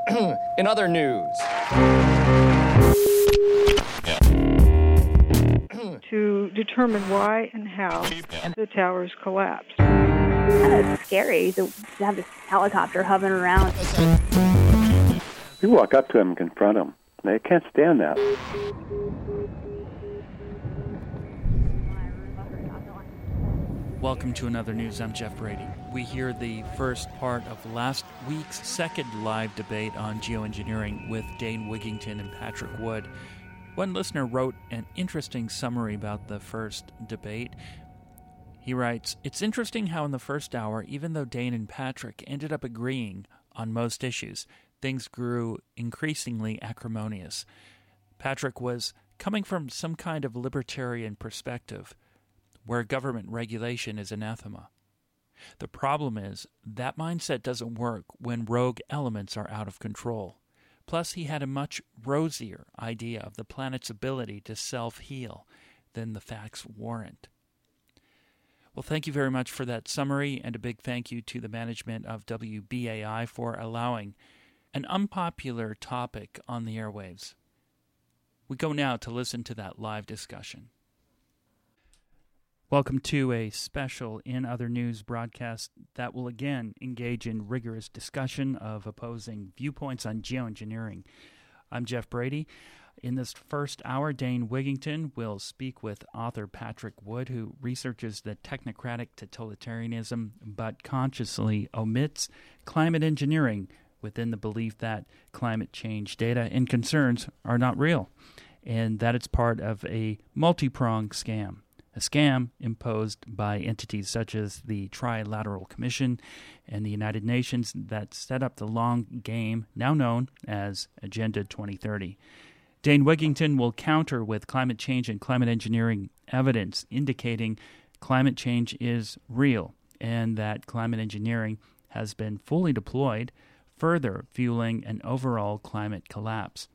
In other news. To determine why and how the towers collapsed. Kind of scary to have this helicopter hovering around. You walk up to them and confront them. They can't stand that. Welcome to Another News. I'm Jeff Brady. We hear the first part of last week's second live debate on geoengineering with Dane Wigington and Patrick Wood. One listener wrote an interesting summary about the first debate. He writes, "It's interesting how in the first hour, even though Dane and Patrick ended up agreeing on most issues, things grew increasingly acrimonious. Patrick was coming from some kind of libertarian perspective, where government regulation is anathema. The problem is that mindset doesn't work when rogue elements are out of control. Plus, he had a much rosier idea of the planet's ability to self-heal than the facts warrant." Well, thank you very much for that summary, and a big thank you to the management of WBAI for allowing an unpopular topic on the airwaves. We go now to listen to that live discussion. Welcome to a special In Other News broadcast that will again engage in rigorous discussion of opposing viewpoints on geoengineering. I'm Jeff Brady. In this first hour, Dane Wigington will speak with author Patrick Wood, who researches the technocratic totalitarianism but consciously omits climate engineering within the belief that climate change data and concerns are not real, and that it's part of a multi-pronged scam. A scam imposed by entities such as the Trilateral Commission and the United Nations that set up the long game now known as Agenda 2030. Dane Wigington will counter with climate change and climate engineering evidence indicating climate change is real and that climate engineering has been fully deployed, further fueling an overall climate collapse.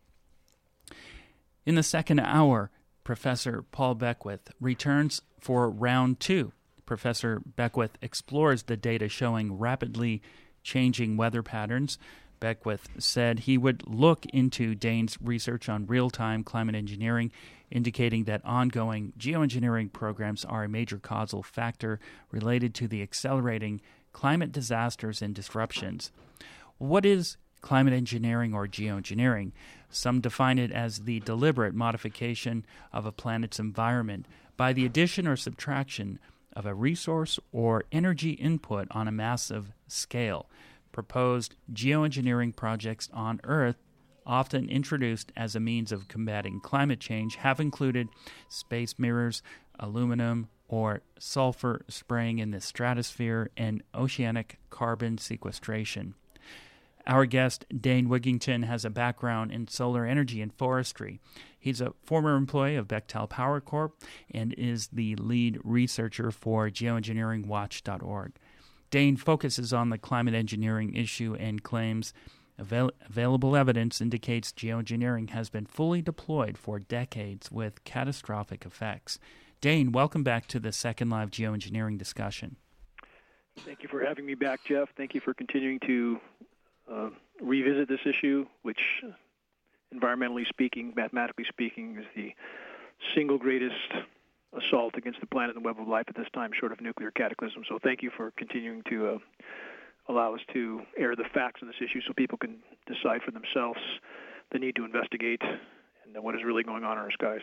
In the second hour, Professor Paul Beckwith returns for round two. Professor Beckwith explores the data showing rapidly changing weather patterns. Beckwith said he would look into Dane's research on real-time climate engineering, indicating that ongoing geoengineering programs are a major causal factor related to the accelerating climate disasters and disruptions. What is climate engineering or geoengineering? Some define it as the deliberate modification of a planet's environment by the addition or subtraction of a resource or energy input on a massive scale. Proposed geoengineering projects on Earth, often introduced as a means of combating climate change, have included space mirrors, aluminum or sulfur spraying in the stratosphere, and oceanic carbon sequestration. Our guest, Dane Wigington, has a background in solar energy and forestry. He's a former employee of Bechtel Power Corp. And is the lead researcher for geoengineeringwatch.org. Dane focuses on the climate engineering issue and claims available evidence indicates geoengineering has been fully deployed for decades with catastrophic effects. Dane, welcome back to the second live geoengineering discussion. Thank you for having me back, Jeff. Thank you for continuing to revisit this issue, which, environmentally speaking, mathematically speaking, is the single greatest assault against the planet and the web of life at this time, short of nuclear cataclysm. So thank you for continuing to allow us to air the facts on this issue so people can decide for themselves the need to investigate and what is really going on in our skies.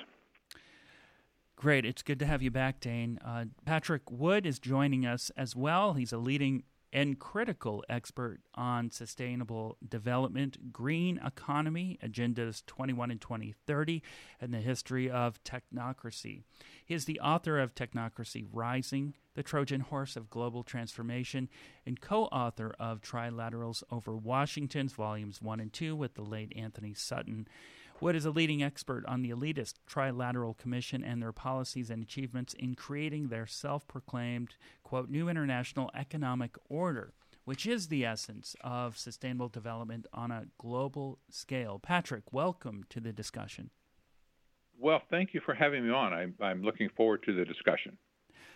Great. It's good to have you back, Dane. Patrick Wood is joining us as well. He's a leading and critical expert on sustainable development, green economy, Agendas 21 and 2030, and the history of technocracy. He is the author of Technocracy Rising, the Trojan Horse of Global Transformation, and co-author of Trilaterals Over Washington's Volumes 1 and 2 with the late Anthony Sutton. Wood is a leading expert on the elitist Trilateral Commission and their policies and achievements in creating their self-proclaimed, quote, new international economic order, which is the essence of sustainable development on a global scale. Patrick, welcome to the discussion. Well, thank you for having me on. I'm looking forward to the discussion.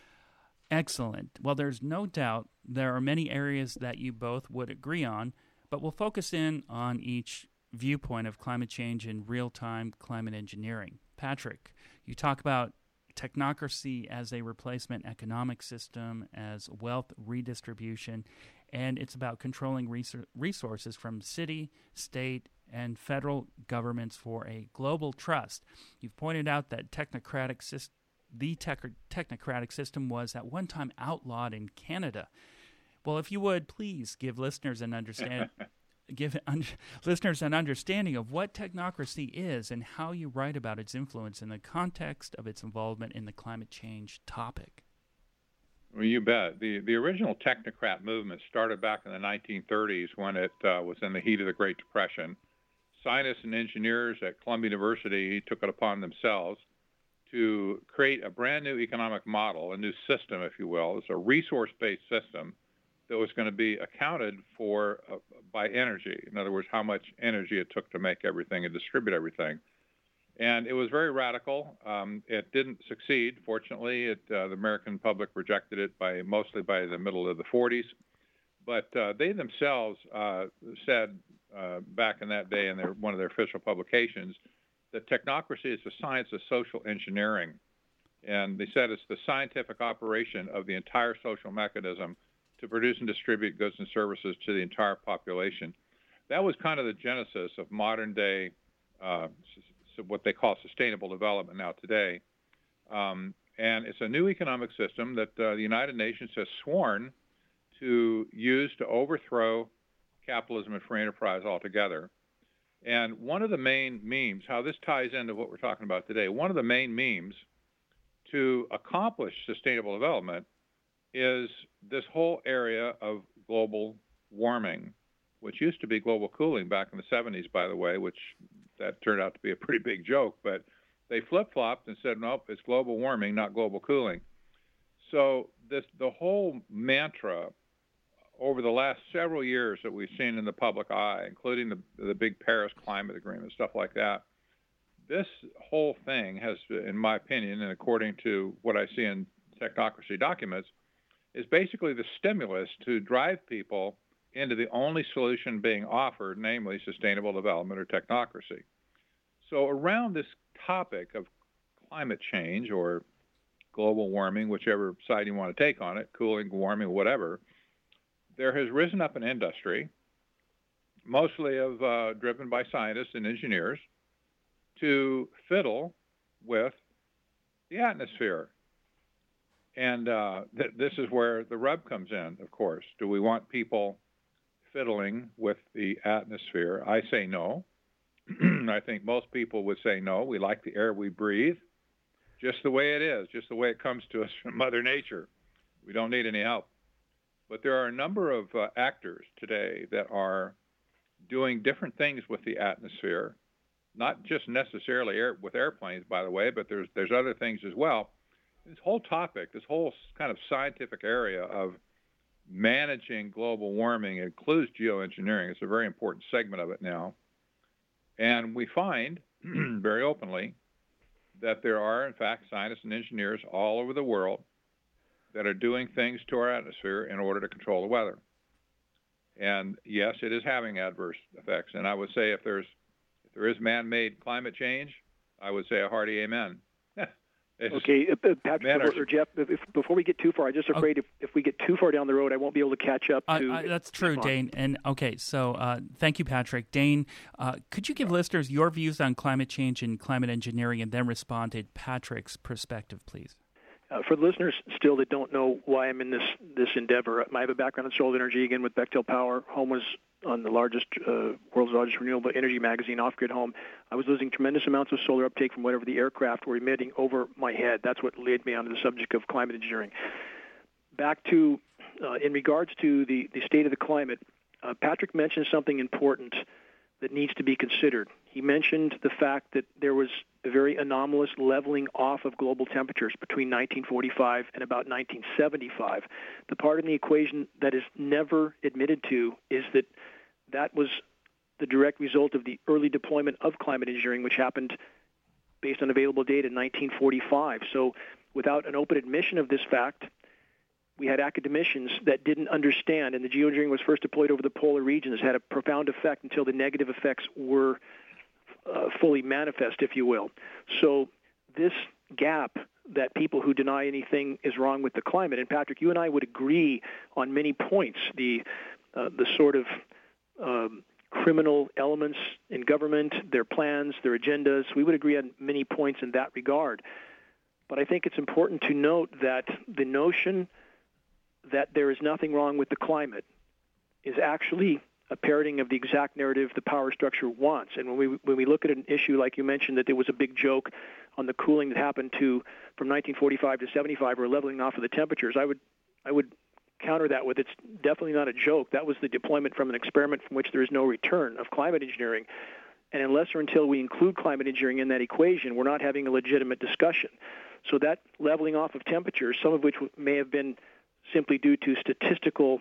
Excellent. Well, there's no doubt there are many areas that you both would agree on, but we'll focus in on each viewpoint of climate change and real-time climate engineering. Patrick, you talk about technocracy as a replacement economic system, as wealth redistribution, and it's about controlling resources from city, state, and federal governments for a global trust. You've pointed out that the technocratic system was at one time outlawed in Canada. Well, if you would, please give listeners an understanding of what technocracy is and how you write about its influence in the context of its involvement in the climate change topic. Well, you bet. The original technocrat movement started back in the 1930s when it was in the heat of the Great Depression. Scientists and engineers at Columbia University took it upon themselves to create a brand new economic model, a new system, if you will. It's a resource-based system that was going to be accounted for by energy. In other words, how much energy it took to make everything and distribute everything. And it was very radical. It didn't succeed. Fortunately, the American public rejected it mostly by the middle of the 40s. But they themselves said back in that day in one of their official publications that technocracy is the science of social engineering. And they said it's the scientific operation of the entire social mechanism to produce and distribute goods and services to the entire population. That was kind of the genesis of modern day, what they call sustainable development now today. And it's a new economic system that the United Nations has sworn to use to overthrow capitalism and free enterprise altogether. And one of the main means, how this ties into what we're talking about today, one of the main means to accomplish sustainable development is this whole area of global warming, which used to be global cooling back in the 70s, by the way, which that turned out to be a pretty big joke, but they flip-flopped and said, nope, it's global warming, not global cooling. So the whole mantra over the last several years that we've seen in the public eye, including the big Paris Climate Agreement, stuff like that, this whole thing has, in my opinion, and according to what I see in technocracy documents, is basically the stimulus to drive people into the only solution being offered, namely sustainable development or technocracy. So around this topic of climate change or global warming, whichever side you want to take on it, cooling, warming, whatever, there has risen up an industry, mostly driven by scientists and engineers, to fiddle with the atmosphere. And this is where the rub comes in, of course. Do we want people fiddling with the atmosphere? I say no. I think most people would say no. We like the air we breathe, just the way it is, just the way it comes to us from Mother Nature. We don't need any help. But there are a number of actors today that are doing different things with the atmosphere, not just necessarily with airplanes, by the way, but there's other things as well. This whole topic, this whole kind of scientific area of managing global warming includes geoengineering. It's a very important segment of it now. And we find very openly that there are, in fact, scientists and engineers all over the world that are doing things to our atmosphere in order to control the weather. And yes, it is having adverse effects. And I would say if there is man-made climate change, I would say a hearty amen. Okay, Patrick or Jeff, before we get too far, I'm just afraid if we get too far down the road, I won't be able to catch up to... that's true, Dane. And okay, so thank you, Patrick. Dane, could you give listeners your views on climate change and climate engineering and then respond to Patrick's perspective, please? For the listeners still that don't know why I'm in this endeavor, I have a background in solar energy, again, with Bechtel Power. Home was on the world's largest renewable energy magazine, Off Grid Home. I was losing tremendous amounts of solar uptake from whatever the aircraft were emitting over my head. That's what led me onto the subject of climate engineering. Back to, in regards to the state of the climate, Patrick mentioned something important that needs to be considered. He mentioned the fact that there was a very anomalous leveling off of global temperatures between 1945 and about 1975. The part in the equation that is never admitted to is that was the direct result of the early deployment of climate engineering, which happened based on available data in 1945. So without an open admission of this fact, we had academicians that didn't understand, and the geoengineering was first deployed over the polar regions, had a profound effect until the negative effects were fully manifest, if you will. So this gap that people who deny anything is wrong with the climate, and Patrick, you and I would agree on many points, the sort of criminal elements in government, their plans, their agendas, we would agree on many points in that regard. But I think it's important to note that the notion that there is nothing wrong with the climate is actually a parroting of the exact narrative the power structure wants. And when we look at an issue like you mentioned, that there was a big joke on the cooling that happened from 1945 to 75, or leveling off of the temperatures, I would counter that with, it's definitely not a joke. That was the deployment from an experiment from which there is no return of climate engineering. And unless or until we include climate engineering in that equation, we're not having a legitimate discussion. So that leveling off of temperatures, some of which may have been simply due to statistical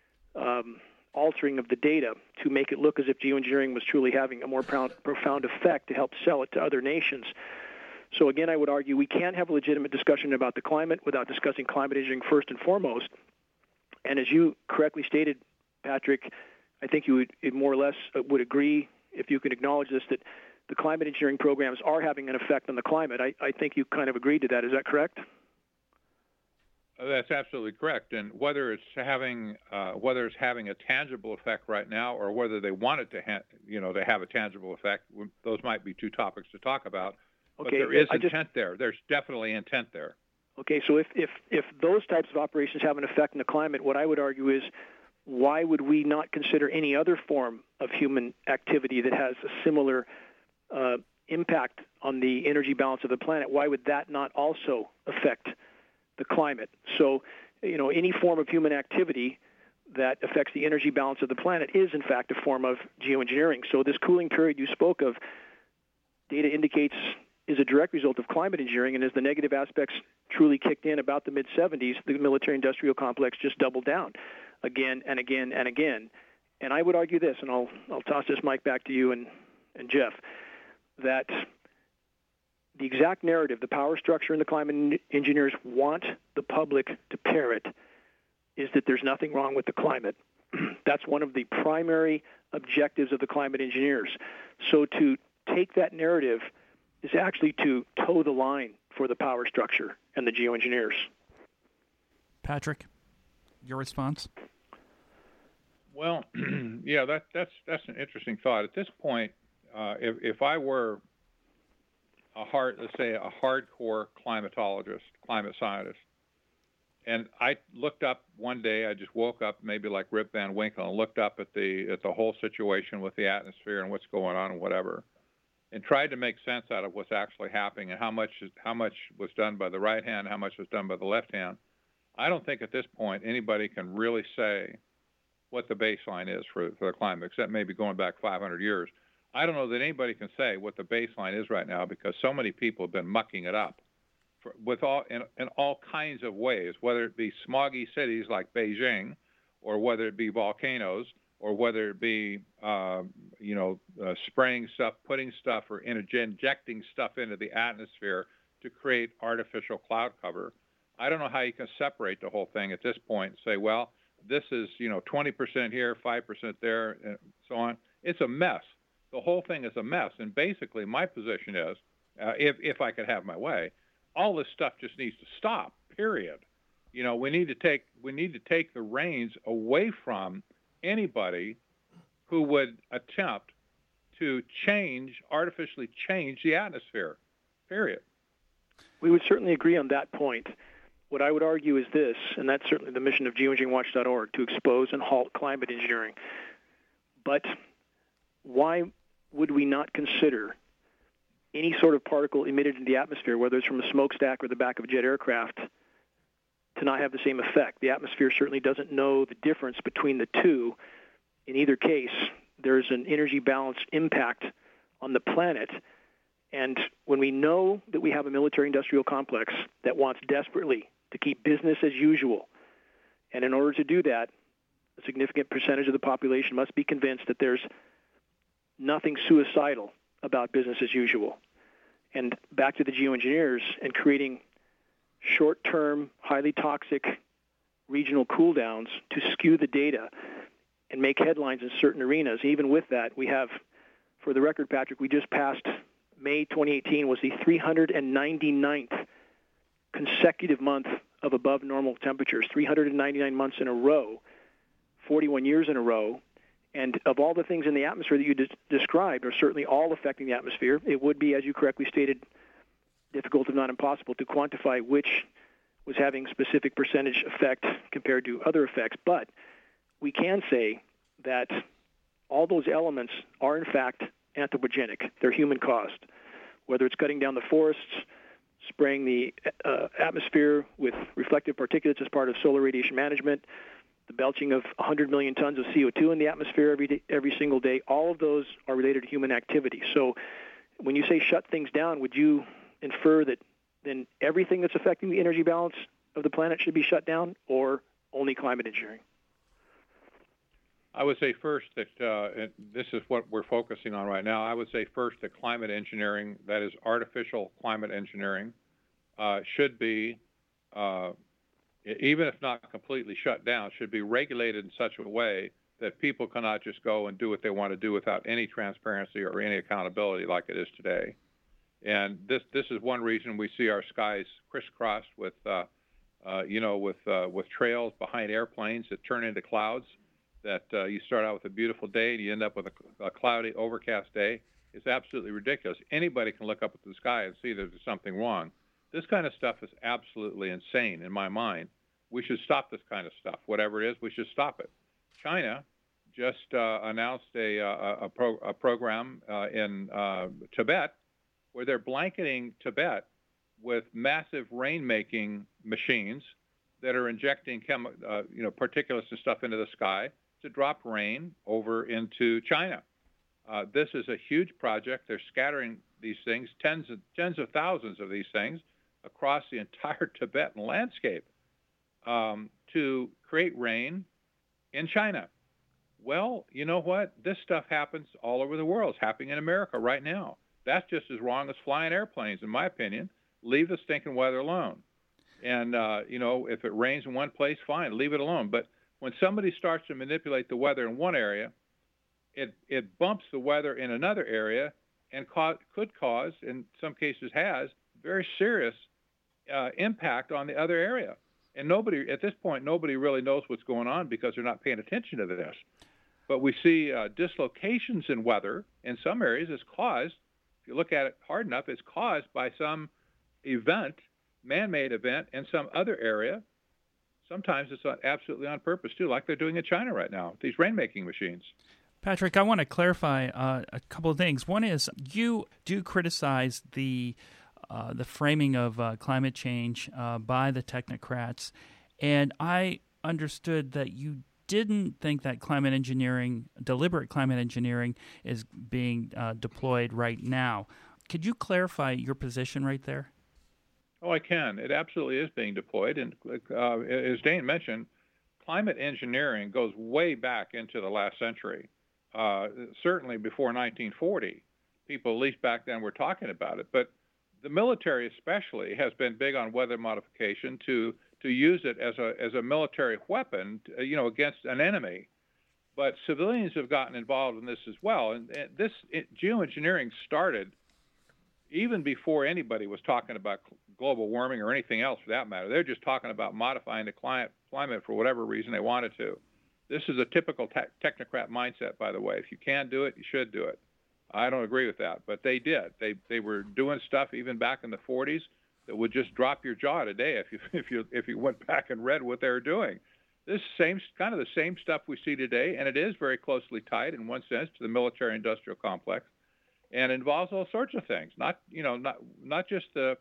altering of the data to make it look as if geoengineering was truly having a more profound effect to help sell it to other nations. So again, I would argue we can't have a legitimate discussion about the climate without discussing climate engineering first and foremost. And as you correctly stated, Patrick, I think you would more or less would agree, if you can acknowledge this, that the climate engineering programs are having an effect on the climate. I think you kind of agreed to that. Is that correct? That's absolutely correct. And whether it's having a tangible effect right now, or whether they want it to have a tangible effect, those might be two topics to talk about. But okay, there is intent there. There's definitely intent there. Okay, so if those types of operations have an effect on the climate, what I would argue is, why would we not consider any other form of human activity that has a similar impact on the energy balance of the planet? Why would that not also affect the climate? So, any form of human activity that affects the energy balance of the planet is, in fact, a form of geoengineering. So this cooling period you spoke of, data indicates, is a direct result of climate engineering, and as the negative aspects truly kicked in about the mid-'70s, the military-industrial complex just doubled down again and again and again. And I would argue this, and I'll toss this mic back to you and Jeff, that the exact narrative the power structure and the climate engineers want the public to parrot is that there's nothing wrong with the climate. That's one of the primary objectives of the climate engineers. So to take that narrative is actually to toe the line for the power structure and the geoengineers. Patrick, your response? Well, yeah, that's an interesting thought. At this point, if I were let's say a hardcore climatologist, climate scientist, and I looked up one day, I just woke up maybe like Rip Van Winkle and looked up at the whole situation with the atmosphere and what's going on and whatever, and tried to make sense out of what's actually happening and how much was done by the right hand, how much was done by the left hand. I don't think at this point anybody can really say what the baseline is for the climate, except maybe going back 500 years. I don't know that anybody can say what the baseline is right now, because so many people have been mucking it up in all kinds of ways, whether it be smoggy cities like Beijing, or whether it be volcanoes, or whether it be spraying stuff, putting stuff, or injecting stuff into the atmosphere to create artificial cloud cover. I don't know how you can separate the whole thing at this point and say, well, this is 20% here, 5% there, and so on. It's a mess. The whole thing is a mess. And basically, my position is, if I could have my way, all this stuff just needs to stop. Period. We need to take the reins away from anybody who would attempt to artificially change the atmosphere. Period. We would certainly agree on that point. What I would argue is this, and that's certainly the mission of geoengineeringwatch.org, to expose and halt climate engineering. But why would we not consider any sort of particle emitted into the atmosphere, whether it's from a smokestack or the back of a jet aircraft, to not have the same effect? The atmosphere certainly doesn't know the difference between the two. In either case, there's an energy balance impact on the planet. And when we know that we have a military-industrial complex that wants desperately to keep business as usual, and in order to do that, a significant percentage of the population must be convinced that there's nothing suicidal about business as usual. And back to the geoengineers and creating short-term, highly toxic regional cool downs to skew the data and make headlines in certain arenas. Even with that, we have, for the record, Patrick, we just passed May 2018 was the 399th consecutive month of above normal temperatures, 399 months in a row, 41 years in a row. And of all the things in the atmosphere that you described are certainly all affecting the atmosphere. It would be, as you correctly stated, difficult if not impossible to quantify which was having specific percentage effect compared to other effects. But we can say that all those elements are, in fact, anthropogenic. They're human-caused, whether it's cutting down the forests, spraying the atmosphere with reflective particulates as part of solar radiation management, the belching of 100 million tons of CO2 in the atmosphere every single day. All of those are related to human activity. So when you say shut things down, would you infer that then everything that's affecting the energy balance of the planet should be shut down, or only climate engineering? I would say first that this is what we're focusing on right now. I would say first that climate engineering, that is artificial climate engineering, should be, even if not completely shut down, should be regulated in such a way that people cannot just go and do what they want to do without any transparency or any accountability like it is today. And this is one reason we see our skies crisscrossed with trails behind airplanes that turn into clouds. That you start out with a beautiful day and you end up with a cloudy, overcast day. It's absolutely ridiculous. Anybody can look up at the sky and see that there's something wrong. This kind of stuff is absolutely insane in my mind. We should stop this kind of stuff. Whatever it is, we should stop it. China just announced a program in Tibet where they're blanketing Tibet with massive rain-making machines that are injecting particulates and stuff into the sky to drop rain over into China. This is a huge project. They're scattering these things, tens of thousands of these things, across the entire Tibetan landscape to create rain in China. Well, you know what? This stuff happens all over the world. It's happening in America right now. That's just as wrong as flying airplanes, in my opinion. Leave the stinking weather alone. And, if it rains in one place, fine, leave it alone. But when somebody starts to manipulate the weather in one area, it bumps the weather in another area and could cause, in some cases has, very serious impact on the other area. And at this point, nobody really knows what's going on because they're not paying attention to this. But we see dislocations in weather in some areas is caused, if you look at it hard enough, it's caused by some event, man-made event in some other area. Sometimes it's absolutely on purpose, too, like they're doing in China right now, these rain-making machines. Patrick, I want to clarify a couple of things. One is you do criticize the framing of climate change by the technocrats, and I understood that you didn't think that deliberate climate engineering, is being deployed right now. Could you clarify your position right there? Oh, I can. It absolutely is being deployed. And as Dane mentioned, climate engineering goes way back into the last century, certainly before 1940. People, at least back then, were talking about it. But the military especially has been big on weather modification to use it as a military weapon, against an enemy. But civilians have gotten involved in this as well. And geoengineering started even before anybody was talking about global warming or anything else for that matter. They're just talking about modifying the climate for whatever reason they wanted to. This is a typical technocrat mindset, by the way. If you can do it, you should do it. I don't agree with that, but they did. They were doing stuff even back in the 40s that would just drop your jaw today if you went back and read what they were doing. This kind of the same stuff we see today, and it is very closely tied in one sense to the military-industrial complex, and involves all sorts of things. Not just the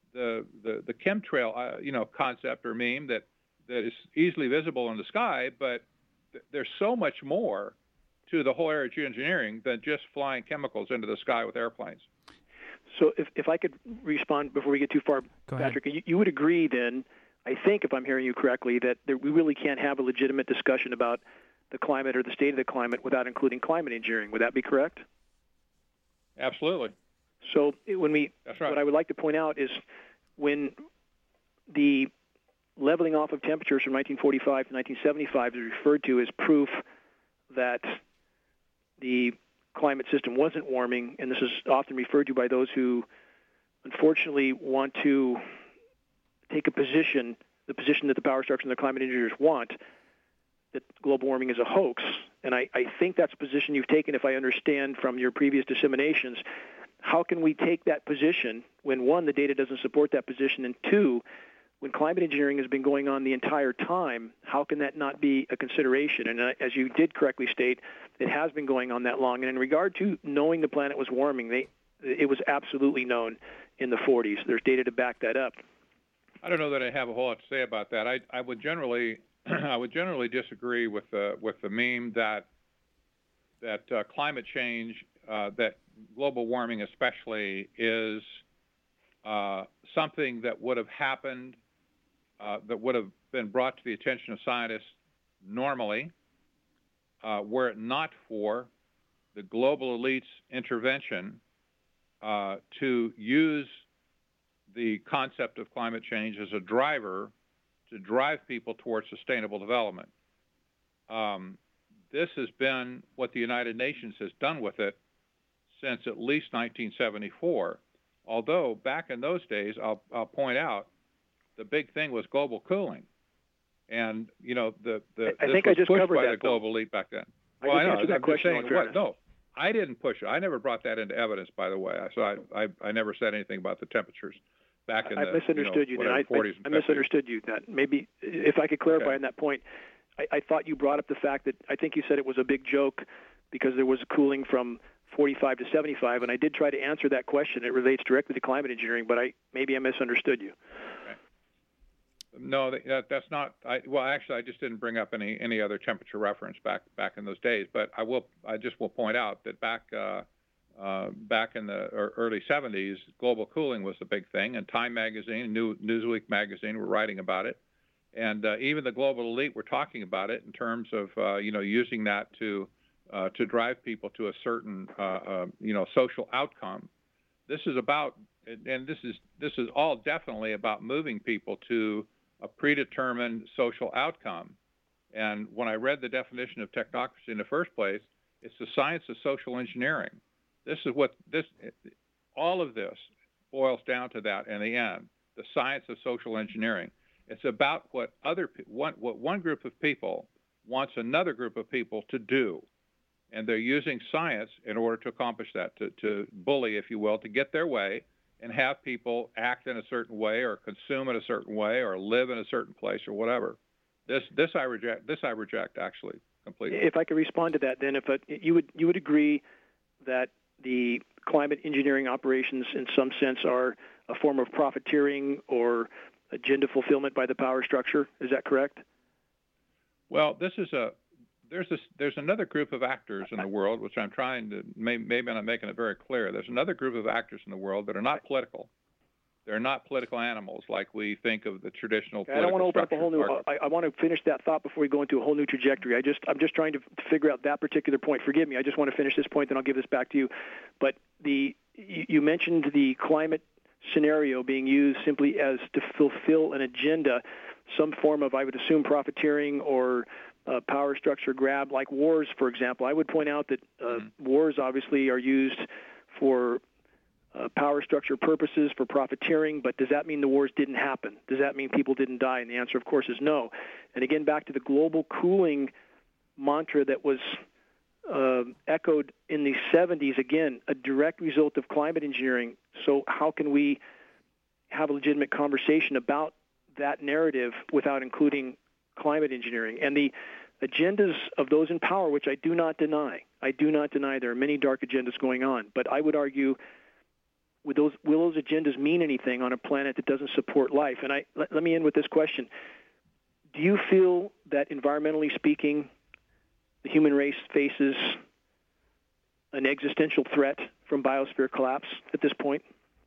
chemtrail concept or meme that is easily visible in the sky, but there's so much more to the whole area of geoengineering than just flying chemicals into the sky with airplanes. So if I could respond before we get too far, Patrick, you would agree then, I think if I'm hearing you correctly, that we really can't have a legitimate discussion about the climate or the state of the climate without including climate engineering. Would that be correct? Absolutely. So That's right. What I would like to point out is when the leveling off of temperatures from 1945 to 1975 is referred to as proof that the climate system wasn't warming, and this is often referred to by those who unfortunately want to take a position, the position that the power structure and the climate engineers want, that global warming is a hoax. And I think that's a position you've taken, if I understand from your previous disseminations. How can we take that position when, one, the data doesn't support that position, and two, when climate engineering has been going on the entire time, how can that not be a consideration? And as you did correctly state, it has been going on that long. And in regard to knowing the planet was warming, it was absolutely known in the 40s. There's data to back that up. I don't know that I have a whole lot to say about that. I would generally disagree with the meme that climate change, that global warming especially, is something that would have happened, that would have been brought to the attention of scientists normally, were it not for the global elite's intervention to use the concept of climate change as a driver to drive people towards sustainable development. This has been what the United Nations has done with it since at least 1974. Although back in those days, I'll point out, the big thing was global cooling, and I think I just pushed covered by that, the global elite back then. I know. I'm just saying, no, I didn't push it. I never brought that into evidence, by the way. So I never said anything about the temperatures back in the 40s. I misunderstood you. That maybe if I could clarify on that point, I thought you brought up the fact that I think you said it was a big joke because there was cooling from 45 to 75, and I did try to answer that question. It relates directly to climate engineering, but maybe I misunderstood you. Okay. No, that's not. Actually, I just didn't bring up any other temperature reference back in those days. But I just will point out that back in the early 70s, global cooling was the big thing, and Time magazine, Newsweek magazine were writing about it, and even the global elite were talking about it in terms of using that to drive people to a certain social outcome. This is about, and this is all definitely about moving people to a predetermined social outcome. And when I read the definition of technocracy in the first place, it's the science of social engineering. This is what all of this boils down to, that in the end, the science of social engineering. It's about what one group of people wants another group of people to do. And they're using science in order to accomplish that, to bully, if you will, to get their way and have people act in a certain way or consume in a certain way or live in a certain place or whatever. This I reject actually completely. If I could respond to that, then, if you would agree that the climate engineering operations in some sense are a form of profiteering or agenda fulfillment by the power structure. Is that correct? Well, there's another group of actors in the world, which I'm trying to, maybe I'm not making it very clear. There's another group of actors in the world that are not political. They're not political animals like we think of the traditional political. I don't want to open up a whole new. I want to finish that thought before we go into a whole new trajectory. I'm just trying to figure out that particular point. Forgive me. I just want to finish this point, then I'll give this back to you. But you mentioned the climate scenario being used simply as to fulfill an agenda, some form of, I would assume, profiteering or power structure grab, like wars, for example. I would point out that wars obviously are used for power structure purposes, for profiteering, but does that mean the wars didn't happen? Does that mean people didn't die? And the answer, of course, is no. And again, back to the global cooling mantra that was echoed in the 70s, again, a direct result of climate engineering. So how can we have a legitimate conversation about that narrative without including climate engineering and the agendas of those in power, which I do not deny. There are many dark agendas going on, but I would argue, will those agendas mean anything on a planet that doesn't support life? And let me end with this question. Do you feel that, environmentally speaking, the human race faces an existential threat from biosphere collapse at this point?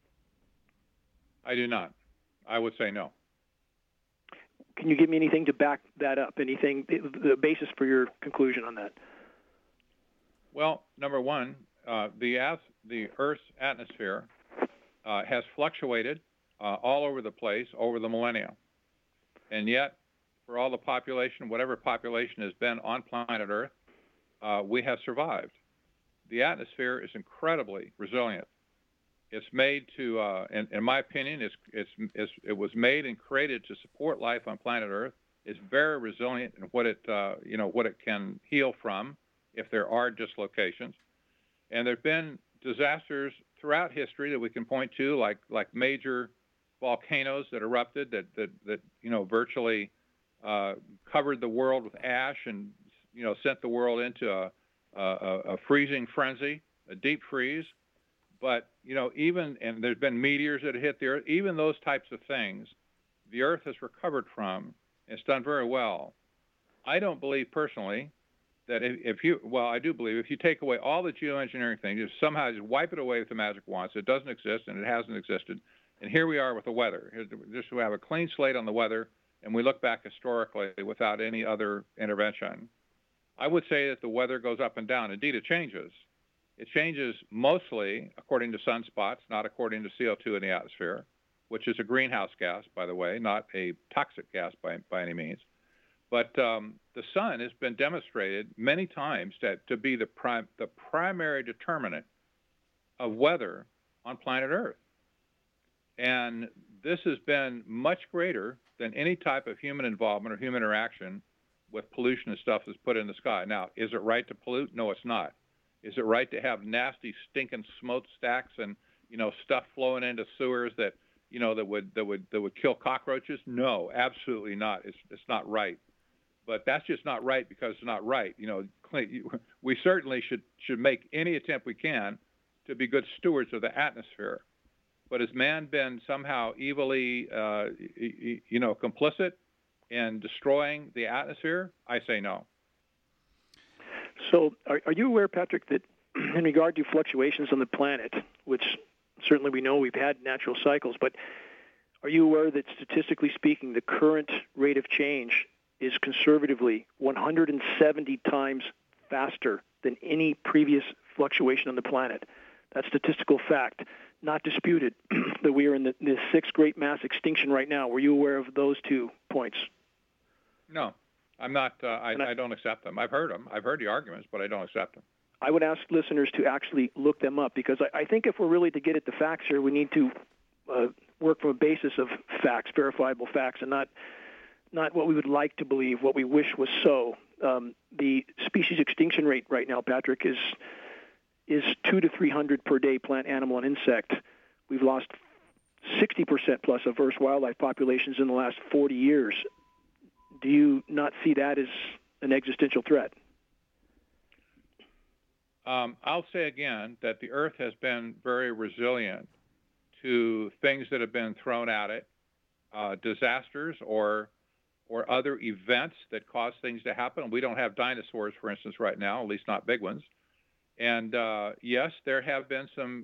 I do not. I would say no. Can you give me anything to back that up? Anything, the basis for your conclusion on that? Well, number one, the Earth's atmosphere has fluctuated all over the place over the millennia. And yet, for all the population, whatever population has been on planet Earth, we have survived. The atmosphere is incredibly resilient. It's made to, in my opinion, it was made and created to support life on planet Earth. It's very resilient in what it can heal from if there are dislocations. And there've been disasters throughout history that we can point to, like major volcanoes that erupted that virtually covered the world with ash and sent the world into a freezing frenzy, a deep freeze. But and there's been meteors that have hit the Earth. Even those types of things, the Earth has recovered from. It's done very well. I don't believe personally that I do believe if you take away all the geoengineering things, if somehow just wipe it away with the magic wand, so it doesn't exist and it hasn't existed. And here we are with the weather. Just we have a clean slate on the weather, and we look back historically without any other intervention. I would say that the weather goes up and down. Indeed, it changes. It changes mostly according to sunspots, not according to CO2 in the atmosphere, which is a greenhouse gas, by the way, not a toxic gas by any means. But the sun has been demonstrated many times to be the primary determinant of weather on planet Earth. And this has been much greater than any type of human involvement or human interaction with pollution and stuff that's put in the sky. Now, is it right to pollute? No, it's not. Is it right to have nasty, stinking smokestacks and stuff flowing into sewers that would kill cockroaches? No, absolutely not. It's not right. But that's just not right because it's not right. We certainly should make any attempt we can to be good stewards of the atmosphere. But has man been somehow evilly, complicit in destroying the atmosphere? I say no. So are you aware, Patrick, that in regard to fluctuations on the planet, which certainly we know we've had natural cycles, but are you aware that statistically speaking, the current rate of change is conservatively 170 times faster than any previous fluctuation on the planet? That's statistical fact, not disputed, that we are in the sixth great mass extinction right now. Were you aware of those 2 points? No, I'm not. I don't accept them. I've heard them. I've heard the arguments, but I don't accept them. I would ask listeners to actually look them up because I think if we're really to get at the facts here, we need to work from a basis of facts, verifiable facts, and not what we would like to believe, what we wish was so. The species extinction rate right now, Patrick, is 200 to 300 per day, plant, animal, and insect. We've lost 60% plus of Earth's wildlife populations in the last 40 years. Do you not see that as an existential threat? I'll say again that the Earth has been very resilient to things that have been thrown at it, disasters or other events that cause things to happen. We don't have dinosaurs, for instance, right now, at least not big ones. And yes, there have been some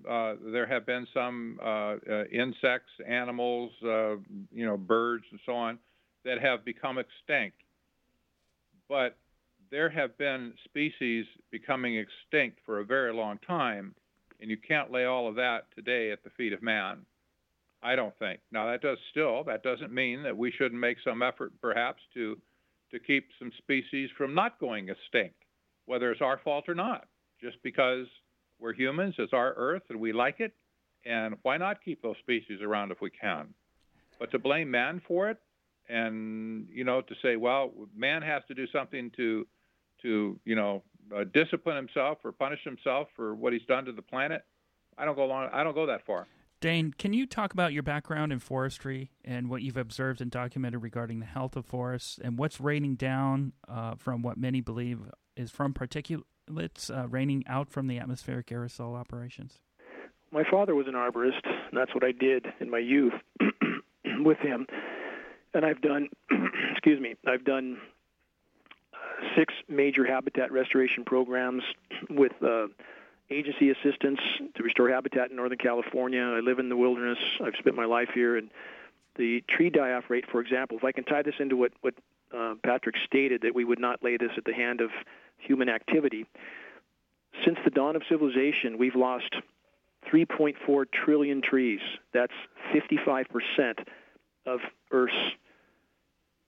insects, animals, birds, and so on that have become extinct. But there have been species becoming extinct for a very long time, and you can't lay all of that today at the feet of man, I don't think. Now, that doesn't mean that we shouldn't make some effort, perhaps, to keep some species from not going extinct, whether it's our fault or not. Just because we're humans, it's our Earth, and we like it, and why not keep those species around if we can? But to blame man for it, and to say, well, man has to do something to discipline himself or punish himself for what he's done to the planet, I don't go that far. Dane, can you talk about your background in forestry and what you've observed and documented regarding the health of forests and what's raining down from what many believe is from particulates raining out from the atmospheric aerosol operations? My father was an arborist, and that's what I did in my youth with him. And I've done, I've done 6 major habitat restoration programs with agency assistance to restore habitat in Northern California. I live in the wilderness. I've spent my life here. And the tree die-off rate, for example, if I can tie this into what Patrick stated, that we would not lay this at the hand of human activity. Since the dawn of civilization, we've lost 3.4 trillion trees. That's 55% of Earth's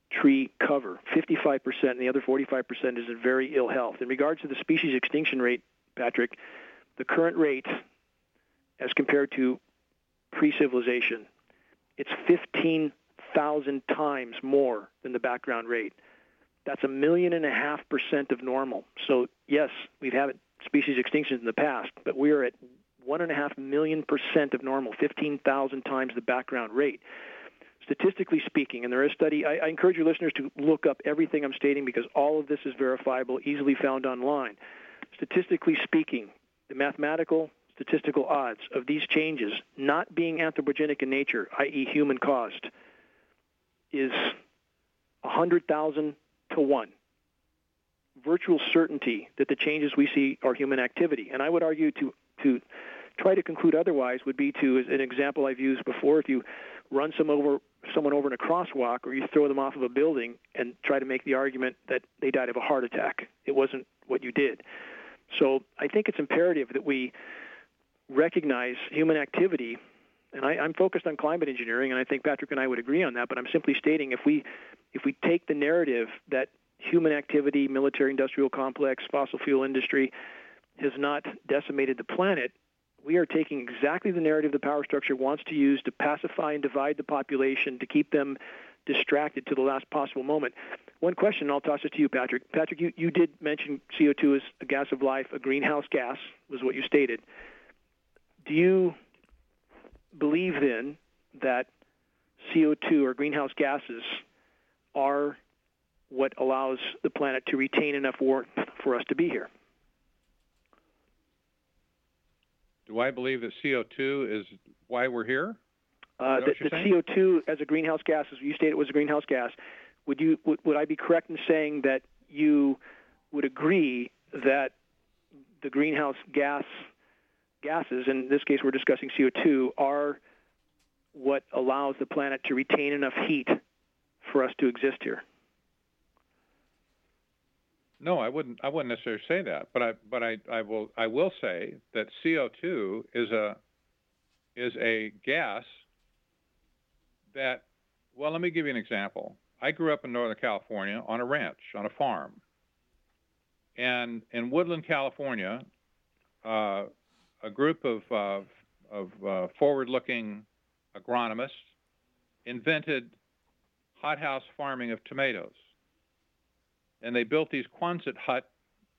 tree cover, 55%, and the other 45% is in very ill health. In regards to the species extinction rate, Patrick, the current rate as compared to pre-civilization, it's 15,000 times more than the background rate. That's 1.5 million of normal. So, yes, we've had species extinctions in the past, but we are at 1.5 million% of normal, 15,000 times the background rate. Statistically speaking, and there is a study, I encourage your listeners to look up everything I'm stating because all of this is verifiable, easily found online. Statistically speaking, the mathematical statistical odds of these changes not being anthropogenic in nature, i.e. human caused, is 100,000 to 1. Virtual certainty that the changes we see are human activity. And I would argue to try to conclude otherwise would be to, as an example I've used before, if you run someone over in a crosswalk or you throw them off of a building and try to make the argument that they died of a heart attack. It wasn't what you did. So I think it's imperative that we recognize human activity, and I'm focused on climate engineering, and I think Patrick and I would agree on that, but I'm simply stating if we take the narrative that human activity, military-industrial complex, fossil fuel industry has not decimated the planet, we are taking exactly the narrative the power structure wants to use to pacify and divide the population, to keep them distracted to the last possible moment. One question, and I'll toss it to you, Patrick. Patrick, you did mention CO2 as a gas of life, a greenhouse gas, was what you stated. Do you believe, then, that CO2 or greenhouse gases are what allows the planet to retain enough warmth for us to be here? Do I believe that CO2 is why we're here? That CO2 as a greenhouse gas, as you stated, was a greenhouse gas. Would I be correct in saying that you would agree that the greenhouse gases, in this case we're discussing CO2, are what allows the planet to retain enough heat for us to exist here? No, I wouldn't necessarily say that, but I will say that CO2 is a gas that, well, let me give you an example. I grew up in Northern California on a ranch, on a farm. And in Woodland, California, a group of forward-looking agronomists invented hothouse farming of tomatoes. And they built these Quonset hut,